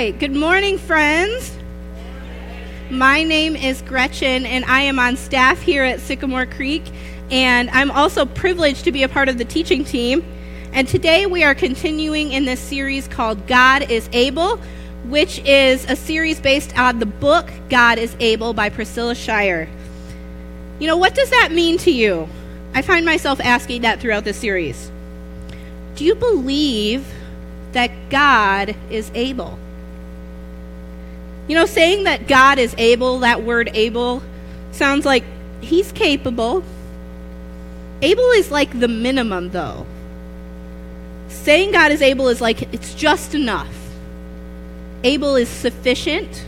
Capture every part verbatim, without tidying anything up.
right. Good morning, friends. My name is Gretchen, and I am on staff here at Sycamore Creek, and I'm also privileged to be a part of the teaching team. And today we are continuing in this series called God is Able, which is a series based on the book God is Able by Priscilla Shirer. You know, what does that mean to you? I find myself asking that throughout this series. Do you believe that God is able? You know, saying that God is able, that word able, sounds like he's capable. Able is like the minimum, though. Saying God is able is like it's just enough. Able is sufficient.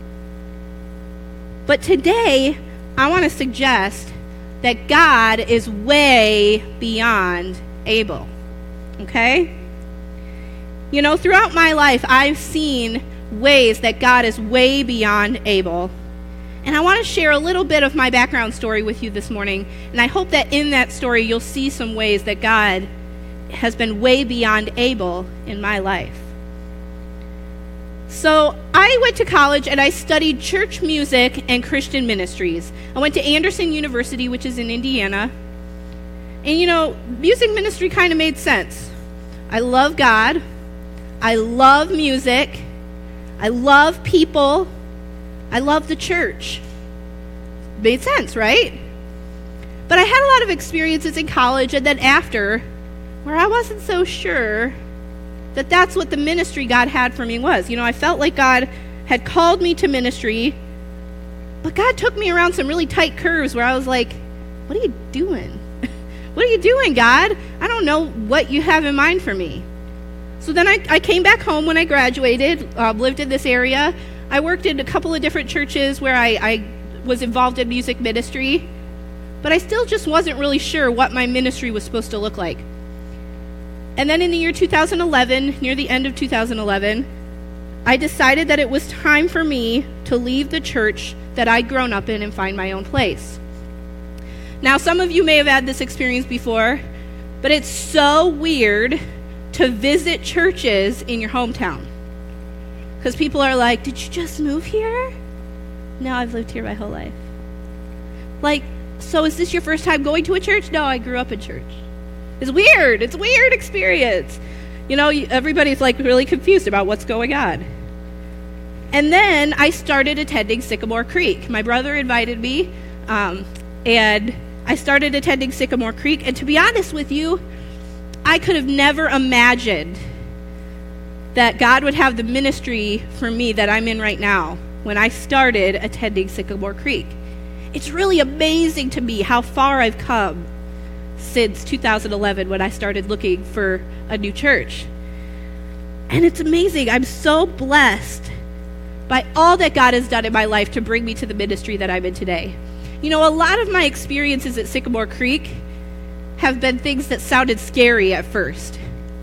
But today, I want to suggest that God is way beyond able. Okay? You know, throughout my life, I've seen ways that God is way beyond able. And I want to share a little bit of my background story with you this morning. And I hope that in that story, you'll see some ways that God has been way beyond able in my life. So I went to college and I studied church music and Christian ministries. I went to Anderson University, which is in Indiana. And you know, music ministry kind of made sense. I love God. I love music. I love people. I love the church. Made sense, right? But I had a lot of experiences in college and then after where I wasn't so sure that that's what the ministry God had for me was. You know, I felt like God had called me to ministry, but God took me around some really tight curves where I was like, what are you doing? What are you doing, God? I don't know what you have in mind for me. So then I, I came back home when I graduated, uh, lived in this area. I worked in a couple of different churches where I, I was involved in music ministry, but I still just wasn't really sure what my ministry was supposed to look like. And then in the year two thousand eleven, near the end of two thousand eleven, I decided that it was time for me to leave the church that I'd grown up in and find my own place. Now, some of you may have had this experience before, but it's so weird to visit churches in your hometown. Because people are like, did you just move here? No, I've lived here my whole life. Like, so is this your first time going to a church? No, I grew up in church. It's weird. It's a weird experience. You know, everybody's like really confused about what's going on. And then I started attending Sycamore Creek. My brother invited me, um, and I started attending Sycamore Creek. And to be honest with you, I could have never imagined that God would have the ministry for me that I'm in right now when I started attending Sycamore Creek. It's really amazing to me how far I've come since two thousand eleven when I started looking for a new church. And it's amazing. I'm so blessed by all that God has done in my life to bring me to the ministry that I'm in today. You know, a lot of my experiences at Sycamore Creek have been things that sounded scary at first.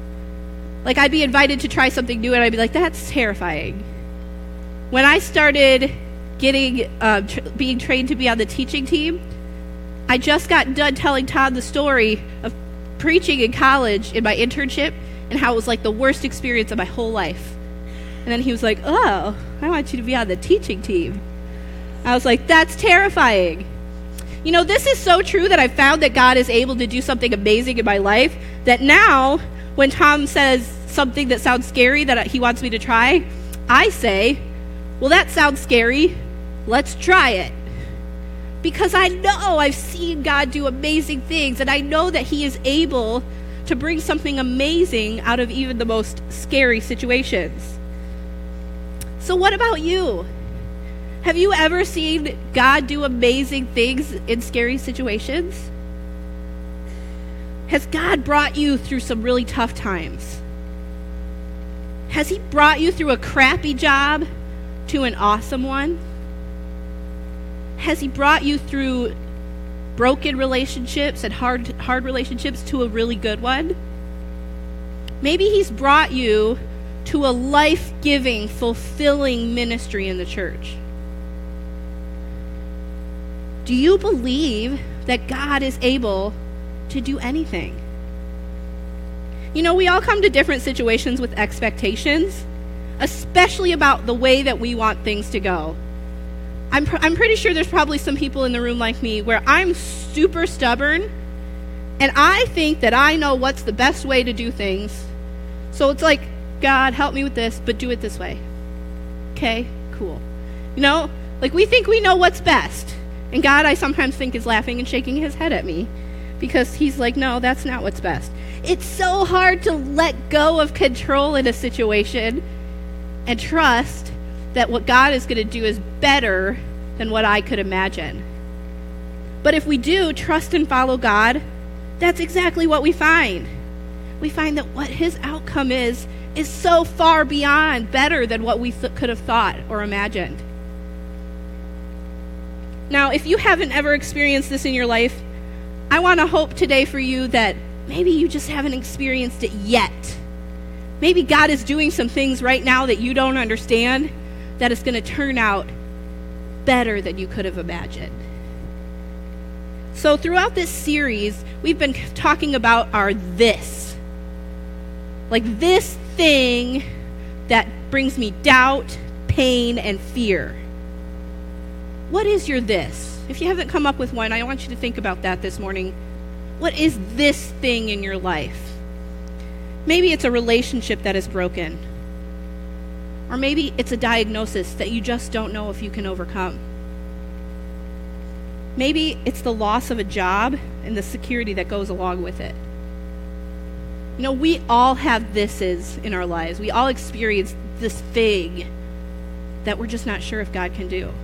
Like, I'd be invited to try something new, and I'd be like, that's terrifying. When I started getting, uh, tr- being trained to be on the teaching team, I just got done telling Todd the story of preaching in college in my internship and how it was like the worst experience of my whole life. And then he was like, oh, I want you to be on the teaching team. I was like, that's terrifying. You know, this is so true that I found that God is able to do something amazing in my life, that now when Tom says something that sounds scary that he wants me to try, I say, well, that sounds scary. Let's try it. Because I know I've seen God do amazing things, and I know that he is able to bring something amazing out of even the most scary situations. So what about you? Have you ever seen God do amazing things in scary situations? Has God brought you through some really tough times? Has he brought you through a crappy job to an awesome one? Has he brought you through broken relationships and hard hard relationships to a really good one? Maybe he's brought you to a life-giving, fulfilling ministry in the church. Do you believe that God is able to do anything? You know, we all come to different situations with expectations. especially about the way that we want things to go. I'm, pr- I'm pretty sure there's probably some people in the room like me where I'm super stubborn, and I think that I know what's the best way to do things. So it's like, God, help me with this, but do it this way. Okay, cool. You know, like we think we know what's best. And God, I sometimes think, is laughing and shaking his head at me because he's like, no, that's not what's best. It's so hard to let go of control in a situation and trust that what God is going to do is better than what I could imagine. But if we do trust and follow God, that's exactly what we find. We find that what his outcome is, is so far beyond better than what we th- could have thought or imagined. Now, if you haven't ever experienced this in your life, I want to hope today for you that maybe you just haven't experienced it yet. Maybe God is doing some things right now that you don't understand, that it's going to turn out better than you could have imagined. So throughout this series, we've been talking about our this. Like this thing that brings me doubt, pain, and fear. What is your this? If you haven't come up with one, I want you to think about that this morning. What is this thing in your life? Maybe it's a relationship that is broken. Or maybe it's a diagnosis that you just don't know if you can overcome. Maybe it's the loss of a job and the security that goes along with it. You know, we all have thises in our lives. We all experience this thing that we're just not sure if God can do.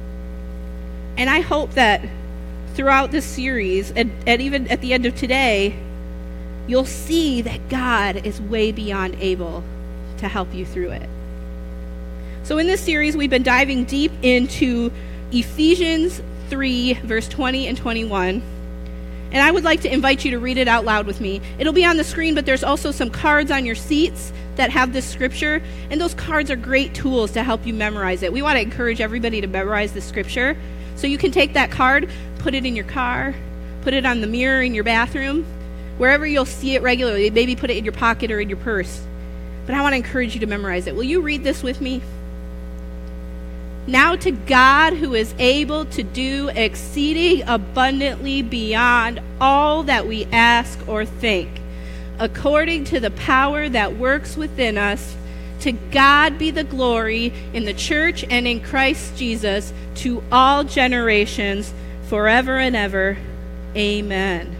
And I hope that throughout this series, and, and even at the end of today, you'll see that God is way beyond able to help you through it. So in this series, we've been diving deep into Ephesians three, verse twenty and twenty-one. And I would like to invite you to read it out loud with me. It'll be on the screen, but there's also some cards on your seats that have this scripture. And those cards are great tools to help you memorize it. We want to encourage everybody to memorize the scripture. So you can take that card, put it in your car, put it on the mirror in your bathroom, wherever you'll see it regularly. Maybe put it in your pocket or in your purse. But I want to encourage you to memorize it. Will you read this with me? Now to God, who is able to do exceeding abundantly beyond all that we ask or think, according to the power that works within us, to God be the glory in the church and in Christ Jesus to all generations, forever and ever. Amen.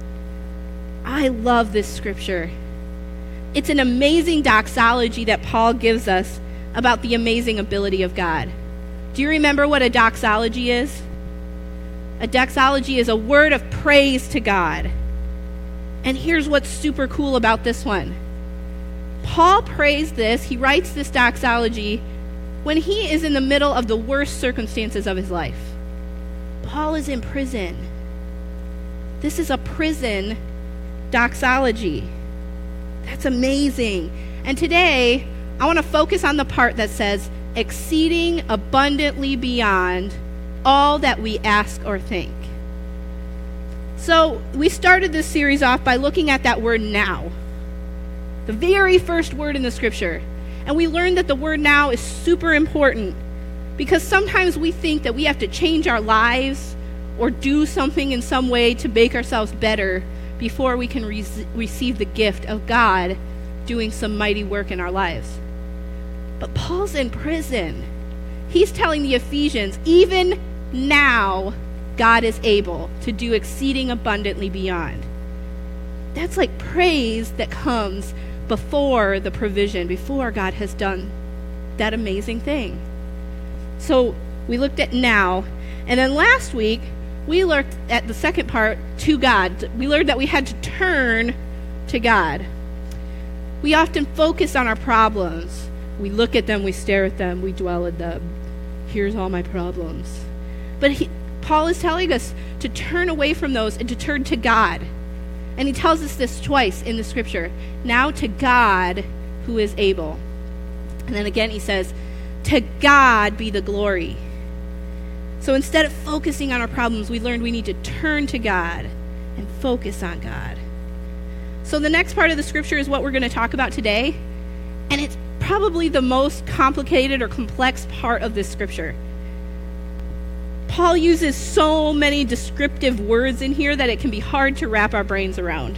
I love this scripture. It's an amazing doxology that Paul gives us about the amazing ability of God. Do you remember what a doxology is? A doxology is a word of praise to God. And here's what's super cool about this one. Paul prays this, he writes this doxology when he is in the middle of the worst circumstances of his life. Paul is in prison. This is a prison doxology. That's amazing. And today, I want to focus on the part that says, exceeding abundantly beyond all that we ask or think. So we started this series off by looking at that word now, the very first word in the scripture. And we learned that the word now is super important because sometimes we think that we have to change our lives or do something in some way to make ourselves better before we can re- receive the gift of God doing some mighty work in our lives. But Paul's in prison. He's telling the Ephesians, even now, God is able to do exceeding abundantly beyond. That's like praise that comes before the provision, before God has done that amazing thing. So we looked at now, and then last week, we looked at the second part, to God. We learned that we had to turn to God. We often focus on our problems. We look at them, we stare at them, we dwell in them. Here's all my problems. But he, Paul is telling us to turn away from those and to turn to God. And he tells us this twice in the scripture. Now to God who is able. And then again he says, to God be the glory. So instead of focusing on our problems, we learned we need to turn to God and focus on God. So the next part of the scripture is what we're going to talk about today. And it's probably the most complicated or complex part of this scripture. Paul uses so many descriptive words in here that it can be hard to wrap our brains around.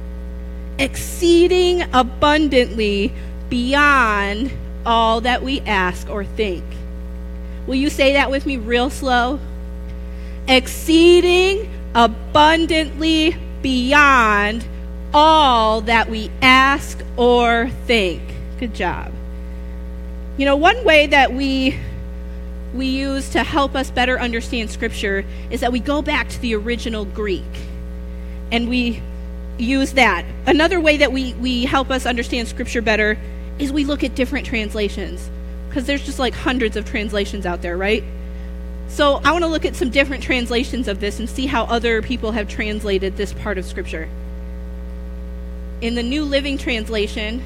Exceeding abundantly beyond all that we ask or think. Will you say that with me real slow? Exceeding abundantly beyond all that we ask or think. Good job. You know, one way that we we use to help us better understand Scripture is that we go back to the original Greek and we use that. Another way that we, we help us understand Scripture better is we look at different translations, because there's just like hundreds of translations out there, right? So I want to look at some different translations of this and see how other people have translated this part of Scripture. In the New Living Translation,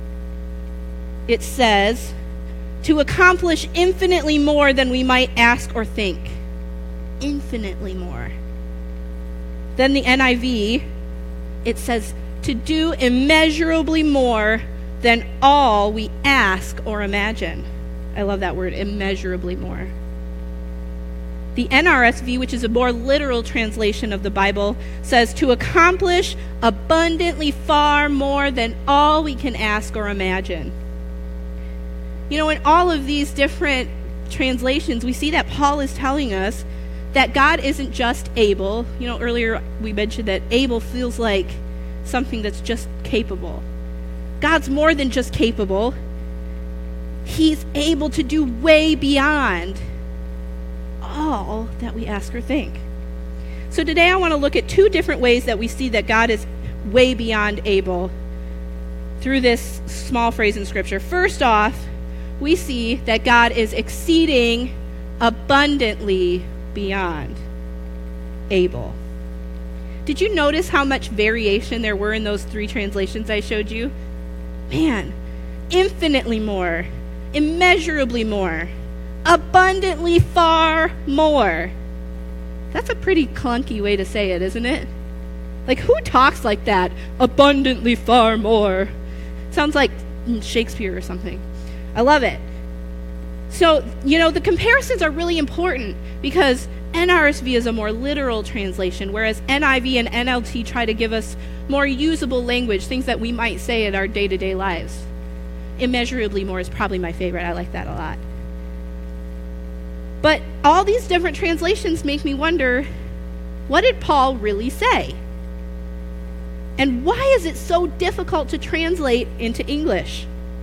it says, to accomplish infinitely more than we might ask or think. Infinitely more. Then the N I V, it says, to do immeasurably more than all we ask or imagine. I love that word, immeasurably more. The N R S V, which is a more literal translation of the Bible, says to accomplish abundantly far more than all we can ask or imagine. You know, in all of these different translations, we see that Paul is telling us that God isn't just able. You know, earlier we mentioned that able feels like something that's just capable. God's more than just capable. He's able to do way beyond all that we ask or think. So today I want to look at two different ways that we see that God is way beyond able through this small phrase in Scripture. First off, we see that God is exceeding abundantly beyond able. Did you notice how much variation there were in those three translations I showed you? Man, infinitely more, immeasurably more, abundantly far more. That's a pretty clunky way to say it, isn't it? Like, who talks like that? Abundantly far more. Sounds like Shakespeare or something. I love it. So, you know, the comparisons are really important because N R S V is a more literal translation, whereas N I V and N L T try to give us more usable language, things that we might say in our day-to-day lives. Immeasurably more is probably my favorite. I like that a lot. But all these different translations make me wonder, what did Paul really say? And why is it so difficult to translate into English?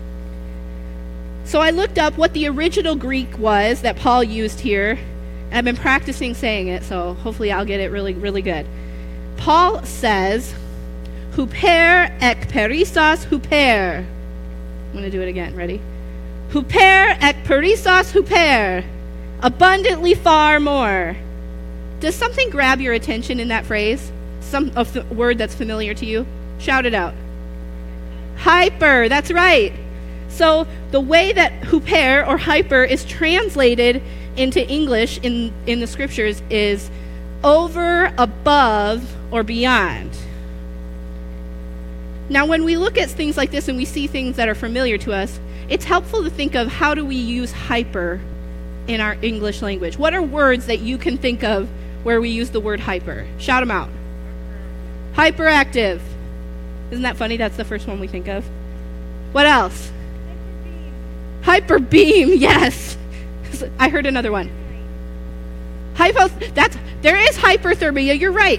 So I looked up what the original Greek was that Paul used here. And I've been practicing saying it, so hopefully I'll get it really, really good. Paul says, huper ek perissos huper. I'm going to do it again. Ready? Huper ek perissos huper. Abundantly far more. Does something grab your attention in that phrase? Some a f- word that's familiar to you? Shout it out. Hyper. That's right. So the way that huper or hyper is translated into English in, in the scriptures is over, above, or beyond. Now, when we look at things like this and we see things that are familiar to us, it's helpful to think of how do we use hyper in our English language. What are words that you can think of where we use the word hyper? Shout them out. Hyperactive. Isn't that funny? That's the first one we think of. What else? Hyper beam, yes. I heard another one. Hypo, that's, there is hyperthermia, you're right.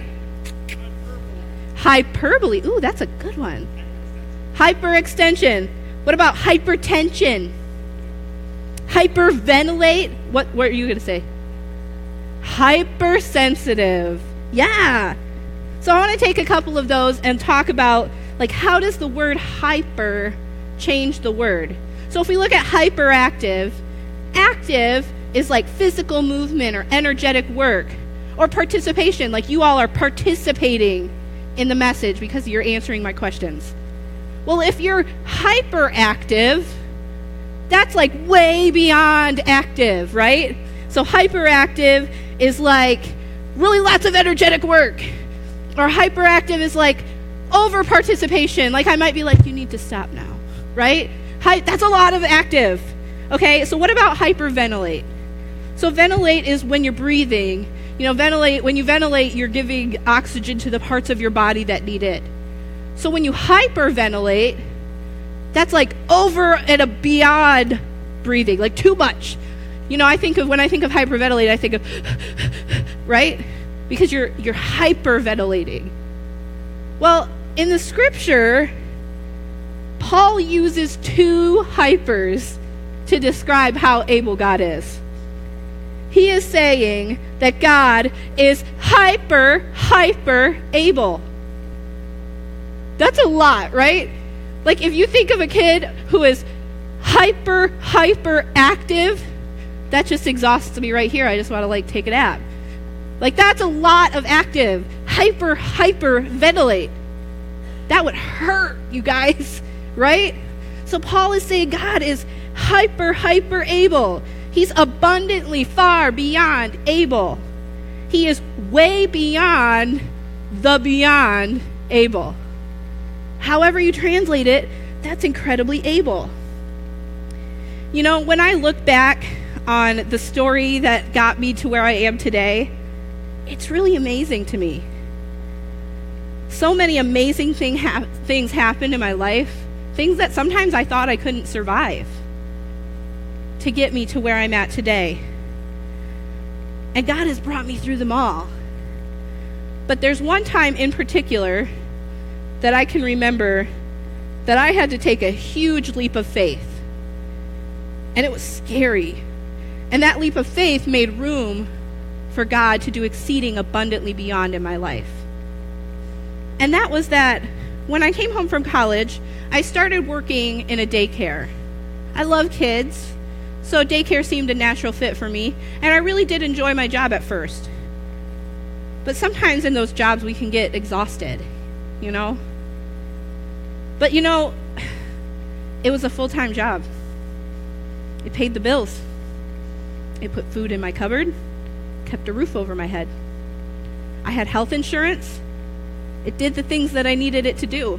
Hyperbole, ooh, that's a good one. Hyperextension. What about hypertension? Hyperventilate, what, what are you going to say? Hypersensitive, yeah. So I want to take a couple of those and talk about, like, how does the word hyper change the word? So if we look at hyperactive, active is like physical movement or energetic work, or participation, like you all are participating in the message because you're answering my questions. Well, if you're hyperactive, that's like way beyond active, right? So hyperactive is like really lots of energetic work, or hyperactive is like over participation, like I might be like, you need to stop now, right? Hi, that's a lot of active. Okay, so what about hyperventilate? So ventilate is when you're breathing. You know, ventilate, when you ventilate, you're giving oxygen to the parts of your body that need it. So when you hyperventilate, that's like over and a beyond breathing, like too much. You know, I think of, when I think of hyperventilate, I think of, right? Because you're you're hyperventilating. Well, in the scripture, Paul uses two hypers to describe how able God is. He is saying that God is hyper, hyper able. That's a lot, right? Like if you think of a kid who is hyper, hyper active, that just exhausts me right here. I just want to like take a nap. Like that's a lot of active. Hyper, hyper ventilate. That would hurt, you guys, right? So Paul is saying God is hyper, hyper able. He's abundantly far beyond able. He is way beyond the beyond able. However you translate it, that's incredibly able. You know, when I look back on the story that got me to where I am today, it's really amazing to me. So many amazing thing ha- things happened in my life, things that sometimes I thought I couldn't survive, to get me to where I'm at today. And God has brought me through them all. But there's one time in particular that I can remember that I had to take a huge leap of faith. And it was scary. And that leap of faith made room for God to do exceeding abundantly beyond in my life. And that was that when I came home from college, I started working in a daycare. I love kids, so daycare seemed a natural fit for me, and I really did enjoy my job at first. But sometimes in those jobs we can get exhausted, you know? But you know, it was a full-time job. It paid the bills. It put food in my cupboard, kept a roof over my head. I had health insurance. It did the things that I needed it to do.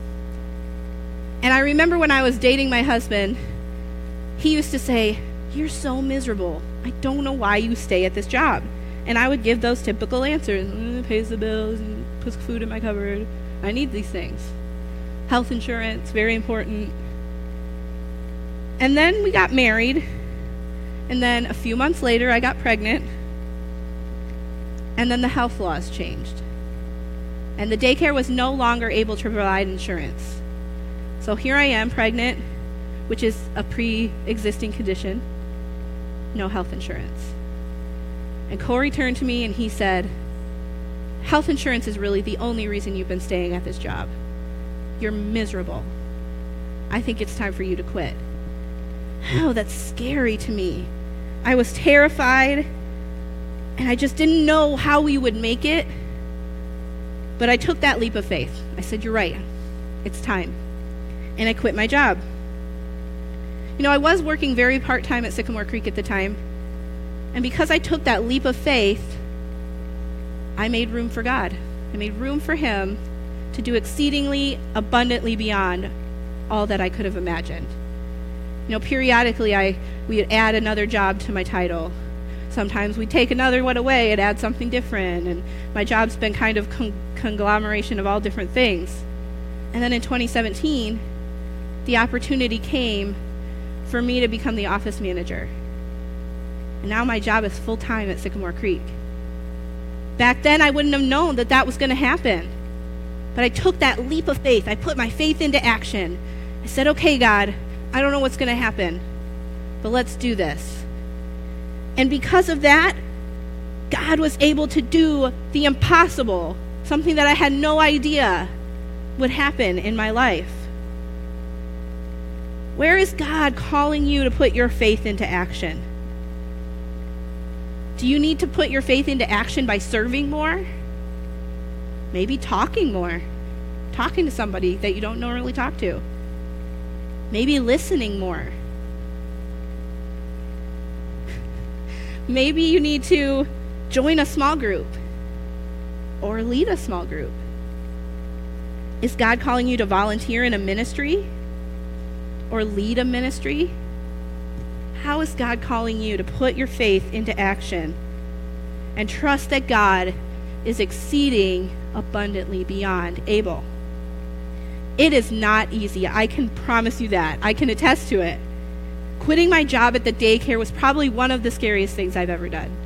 And I remember when I was dating my husband, he used to say, "You're so miserable. I don't know why you stay at this job." And I would give those typical answers. Mm, it pays the bills and puts food in my cupboard. I need these things. Health insurance, very important. And then we got married. And then a few months later, I got pregnant. And then the health laws changed. And the daycare was no longer able to provide insurance. So here I am, pregnant, which is a pre-existing condition, no health insurance. And Corey turned to me and he said, "Health insurance is really the only reason you've been staying at this job. You're miserable. I think it's time for you to quit." Oh, that's scary to me. I was terrified, and I just didn't know how we would make it. But I took that leap of faith. I said, "You're right. It's time." And I quit my job. You know, I was working very part-time at Sycamore Creek at the time. And because I took that leap of faith, I made room for God. I made room for Him to do exceedingly abundantly beyond all that I could have imagined. You know, periodically I we would add another job to my title. Sometimes we'd take another one away and add something different. And my job's been kind of con- conglomeration of all different things. And then in twenty seventeen, the opportunity came for me to become the office manager. And now my job is full-time at Sycamore Creek. Back then, I wouldn't have known that that was going to happen. But I took that leap of faith. I put my faith into action. I said, "Okay, God, I don't know what's going to happen, but let's do this." And because of that, God was able to do the impossible, something that I had no idea would happen in my life. Where is God calling you to put your faith into action? Do you need to put your faith into action by serving more? Maybe talking more. Talking to somebody that you don't normally talk to. Maybe listening more. Maybe you need to join a small group or lead a small group. Is God calling you to volunteer in a ministry? or lead a ministry? How is God calling you to put your faith into action and trust that God is exceeding abundantly beyond able? It is not easy. I can promise you that. I can attest to it. Quitting my job at the daycare was probably one of the scariest things I've ever done.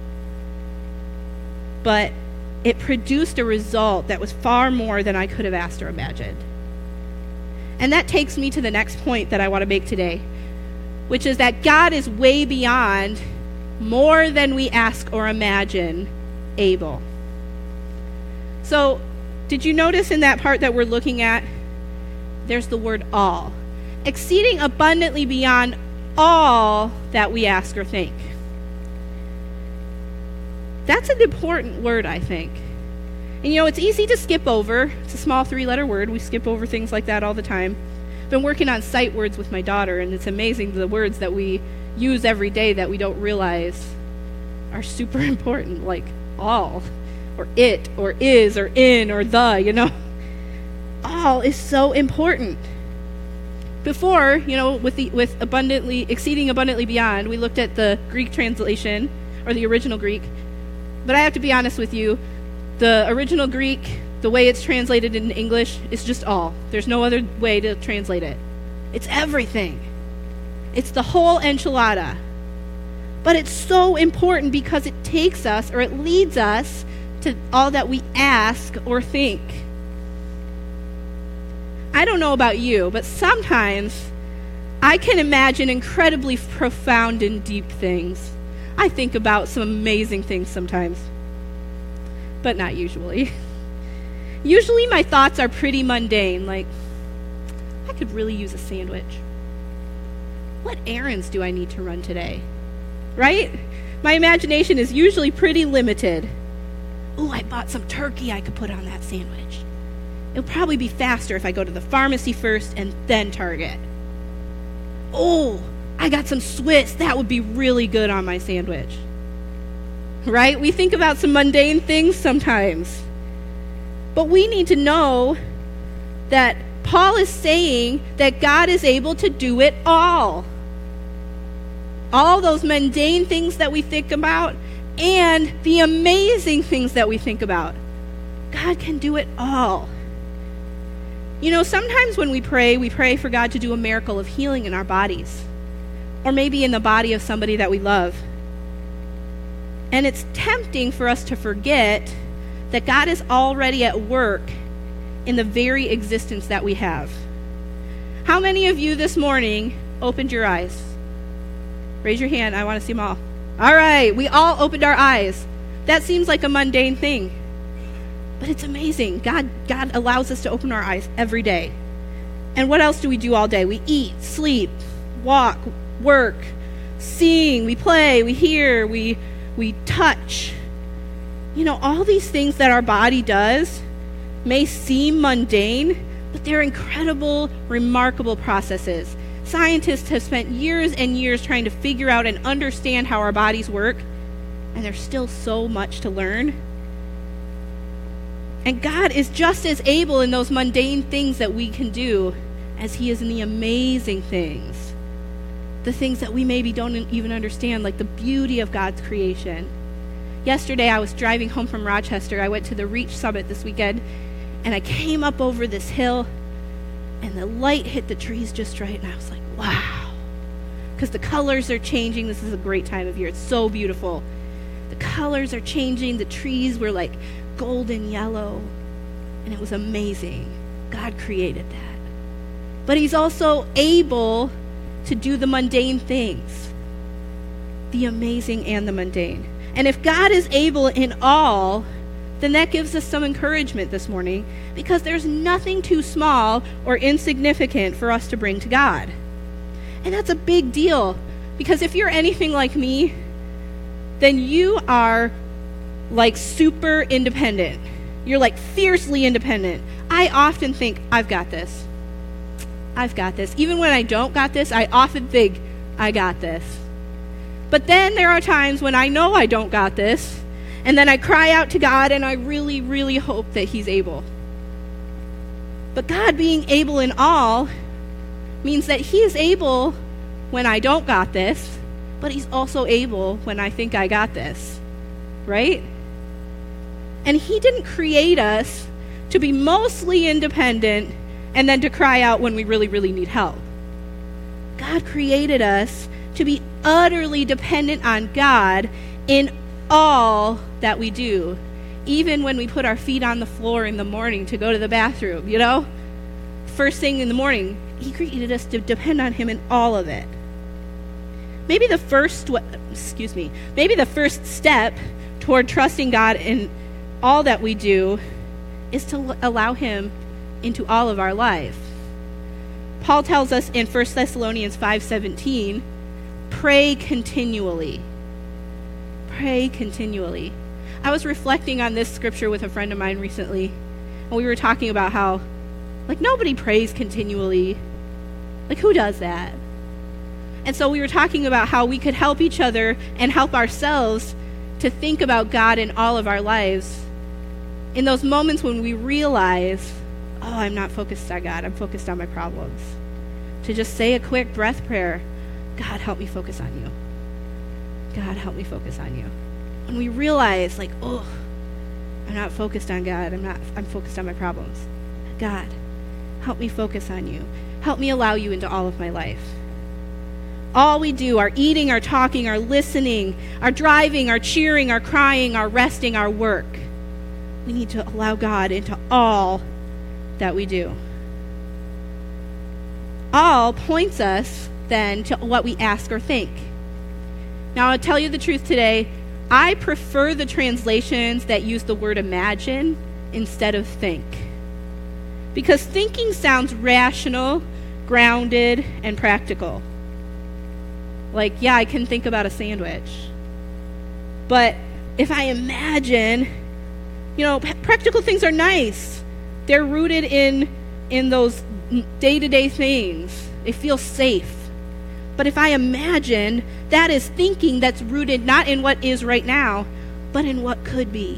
But it produced a result that was far more than I could have asked or imagined. And that takes me to the next point that I want to make today, which is that God is way beyond, more than we ask or imagine, able. So, did you notice in that part that we're looking at, there's the word all. Exceeding abundantly beyond all that we ask or think. That's an important word, I think. And you know, it's easy to skip over. It's a small three-letter word. We skip over things like that all the time. I've been working on sight words with my daughter, and it's amazing the words that we use every day that we don't realize are super important, like all, or it, or is, or in, or the, you know. All is so important. Before, you know, with the with abundantly, exceeding abundantly beyond, we looked at the Greek translation, or the original Greek. But I have to be honest with you, the original Greek, the way it's translated in English, is just all. There's no other way to translate it. It's everything. It's the whole enchilada. But it's so important because it takes us, or it leads us, to all that we ask or think. I don't know about you, but sometimes I can imagine incredibly profound and deep things. I think about some amazing things sometimes, but not usually. Usually my thoughts are pretty mundane, like, I could really use a sandwich. What errands do I need to run today? Right? My imagination is usually pretty limited. Oh, I bought some turkey I could put on that sandwich. It'll probably be faster if I go to the pharmacy first and then Target. Oh, I got some Swiss. That would be really good on my sandwich. Right? We think about some mundane things sometimes. But we need to know that Paul is saying that God is able to do it all. All those mundane things that we think about and the amazing things that we think about. God can do it all. You know, sometimes when we pray, we pray for God to do a miracle of healing in our bodies, or maybe in the body of somebody that we love. And it's tempting for us to forget that God is already at work in the very existence that we have. How many of you this morning opened your eyes? Raise your hand. I want to see them all. All right, we all opened our eyes. That seems like a mundane thing. But it's amazing. God, God allows us to open our eyes every day. And what else do we do all day? We eat, sleep, walk, work, sing, we play, we hear, we we touch. You know, all these things that our body does may seem mundane, but they're incredible, remarkable processes. Scientists have spent years and years trying to figure out and understand how our bodies work, and there's still so much to learn. And God is just as able in those mundane things that we can do as he is in the amazing things. The things that we maybe don't even understand, like the beauty of God's creation. Yesterday, I was driving home from Rochester. I went to the Reach Summit this weekend, and I came up over this hill, and the light hit the trees just right, and I was like, wow. Because the colors are changing. This is a great time of year. It's so beautiful. The colors are changing. The trees were like golden yellow, and it was amazing. God created that. But he's also able to do the mundane things, the amazing and the mundane. And if God is able in all, then that gives us some encouragement this morning, because there's nothing too small or insignificant for us to bring to God. And that's a big deal, because if you're anything like me, then you are like super independent. You're like fiercely independent. I often think, I've got this. I've got this. Even when I don't got this, I often think, I got this. But then there are times when I know I don't got this, and then I cry out to God, and I really, really hope that he's able. But God being able in all means that he is able when I don't got this, but he's also able when I think I got this, right? And he didn't create us to be mostly independent and then to cry out when we really, really need help. God created us to be utterly dependent on God in all that we do, even when we put our feet on the floor in the morning to go to the bathroom, you know? First thing in the morning, he created us to depend on him in all of it. Maybe the first, excuse me, maybe the first step toward trusting God in all that we do is to allow him into all of our life. Paul tells us in First Thessalonians five seventeen, pray continually. Pray continually. I was reflecting on this scripture with a friend of mine recently, and we were talking about how, like, nobody prays continually. Like, who does that? And so we were talking about how we could help each other and help ourselves to think about God in all of our lives in those moments when we realize, oh, I'm not focused on God, I'm focused on my problems. To just say a quick breath prayer, God, help me focus on you. God, help me focus on you. When we realize, like, oh, I'm not focused on God, I'm not, I'm focused on my problems. God, help me focus on you. Help me allow you into all of my life. All we do, our eating, our talking, our listening, our driving, our cheering, our crying, our resting, our work, we need to allow God into all that we do. All points us then to what we ask or think. Now, I'll tell you the truth today, I prefer the translations that use the word imagine instead of think. Because thinking sounds rational, grounded, and practical. Like, yeah, I can think about a sandwich. But if I imagine, you know, p- practical things are nice. They're rooted in in those day-to-day things. They feel safe. But if I imagine, that is thinking that's rooted not in what is right now, but in what could be.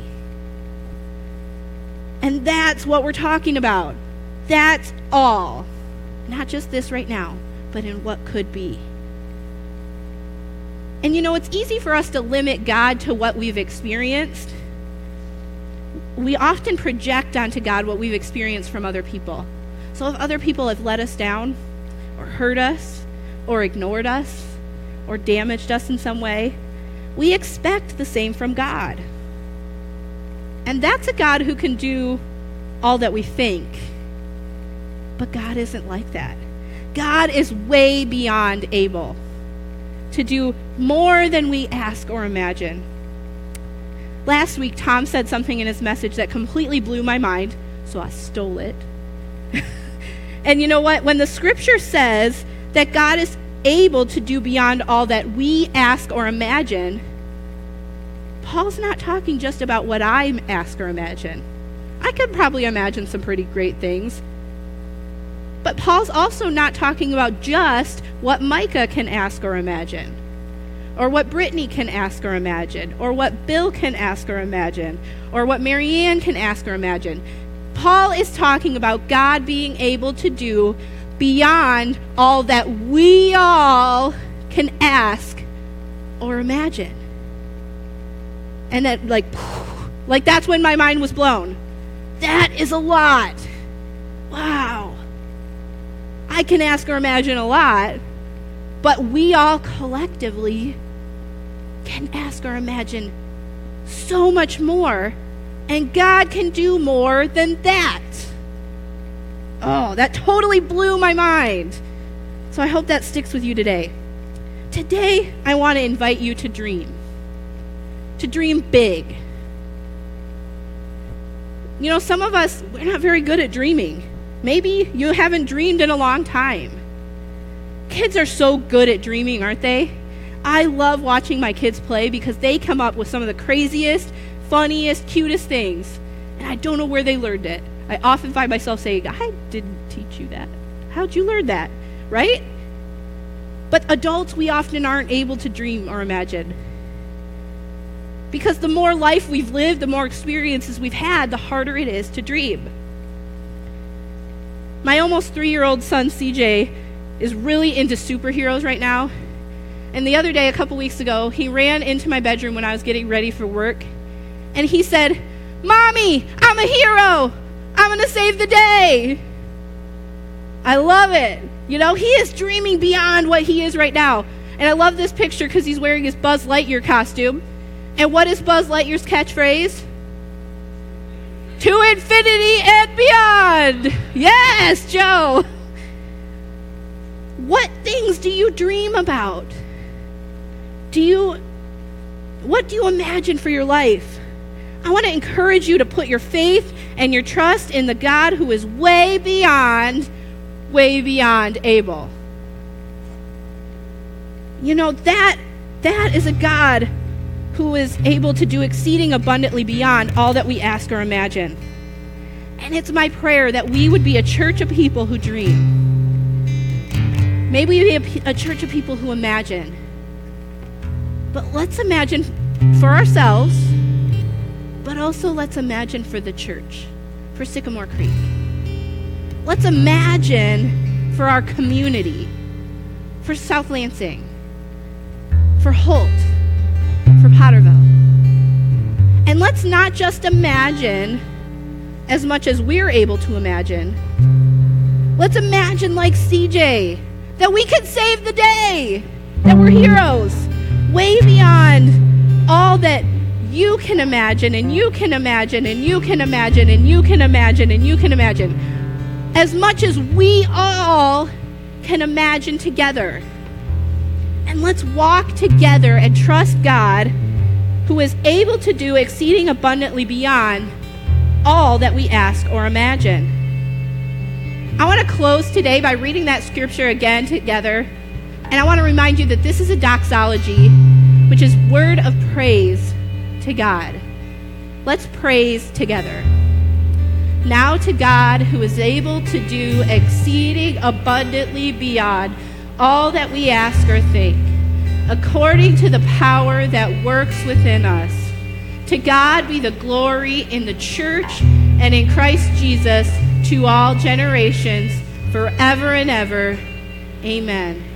And that's what we're talking about. That's all. Not just this right now, but in what could be. And you know, it's easy for us to limit God to what we've experienced. We often project onto God what we've experienced from other people. So if other people have let us down, or hurt us, or ignored us, or damaged us in some way, we expect the same from God. And that's a God who can do all that we think. But God isn't like that. God is way beyond able to do more than we ask or imagine. Last week, Tom said something in his message that completely blew my mind, so I stole it. And you know what? When the scripture says that God is able to do beyond all that we ask or imagine, Paul's not talking just about what I ask or imagine. I could probably imagine some pretty great things. But Paul's also not talking about just what Micah can ask or imagine, or what Brittany can ask or imagine, or what Bill can ask or imagine, or what Marianne can ask or imagine. Paul is talking about God being able to do beyond all that we all can ask or imagine. And that, like, like that's when my mind was blown. That is a lot. Wow. I can ask or imagine a lot, but we all collectively can ask or imagine so much more, and God can do more than that. Oh, that totally blew my mind. So I hope that sticks with you today. Today, I want to invite you to dream. To dream big. You know, some of us, we're not very good at dreaming. Maybe you haven't dreamed in a long time. Kids are so good at dreaming, aren't they? I love watching my kids play because they come up with some of the craziest, funniest, cutest things. And I don't know where they learned it. I often find myself saying, I didn't teach you that. How'd you learn that? Right? But adults, we often aren't able to dream or imagine. Because the more life we've lived, the more experiences we've had, the harder it is to dream. My almost three-year-old son, C J, is really into superheroes right now. And the other day, a couple weeks ago, he ran into my bedroom when I was getting ready for work. And he said, "Mommy, I'm a hero. I'm going to save the day." I love it. You know, he is dreaming beyond what he is right now. And I love this picture because he's wearing his Buzz Lightyear costume. And what is Buzz Lightyear's catchphrase? To infinity and beyond. Yes, Joe. What things do you dream about? Do you, what do you imagine for your life? I want to encourage you to put your faith and your trust in the God who is way beyond, way beyond able. You know, that that is a God who is able to do exceeding abundantly beyond all that we ask or imagine. And it's my prayer that we would be a church of people who dream. Maybe we be a, a church of people who imagine. But let's imagine for ourselves, but also let's imagine for the church, for Sycamore Creek. Let's imagine for our community, for South Lansing, for Holt, for Potterville. And let's not just imagine as much as we're able to imagine. Let's imagine like C J, that we can save the day, that we're heroes, way beyond all that you can imagine, and you can imagine, and you can imagine, and you can imagine, and you can imagine. As much as we all can imagine together. And let's walk together and trust God, who is able to do exceeding abundantly beyond all that we ask or imagine. I want to close today by reading that scripture again together. And I want to remind you that this is a doxology, which is word of praise to God. Let's praise together. Now to God, who is able to do exceeding abundantly beyond all that we ask or think, according to the power that works within us. To God be the glory in the church and in Christ Jesus to all generations, forever and ever. Amen.